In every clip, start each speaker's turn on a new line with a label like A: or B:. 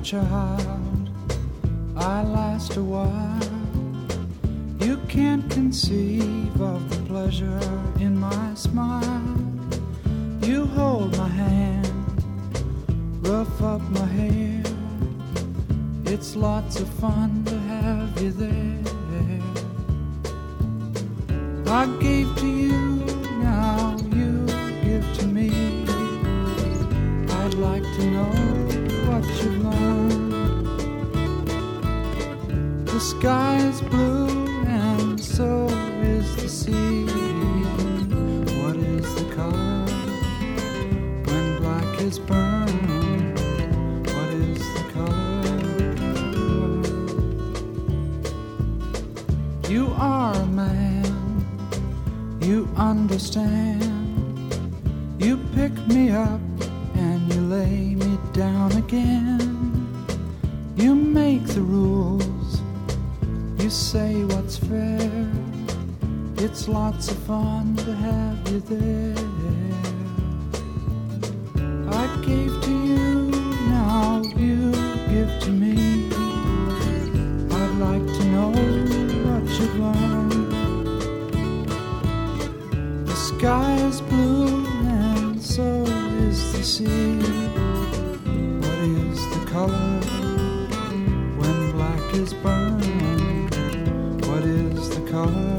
A: child, I last a while. You can't conceive of the pleasure in my smile. You hold my hand, rough up my hair. It's lots of fun to have you there. I gave to you, now you give to me. I'd like to know what you've learned. The sky is blue and so is the sea. What is the color when black is burned? What is the color? You are a man, you understand. You pick me up and you lay me down again. You make the rules, you say what's fair. It's lots of fun to have you there. I gave to you, now you give to me. I'd like to know what you've learned. The sky is blue and so is the sea. What is the color when black is burned? What is the color?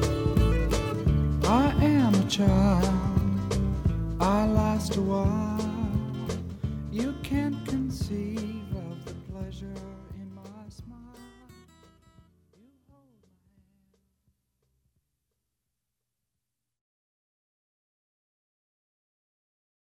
A: I am a child, I last a while.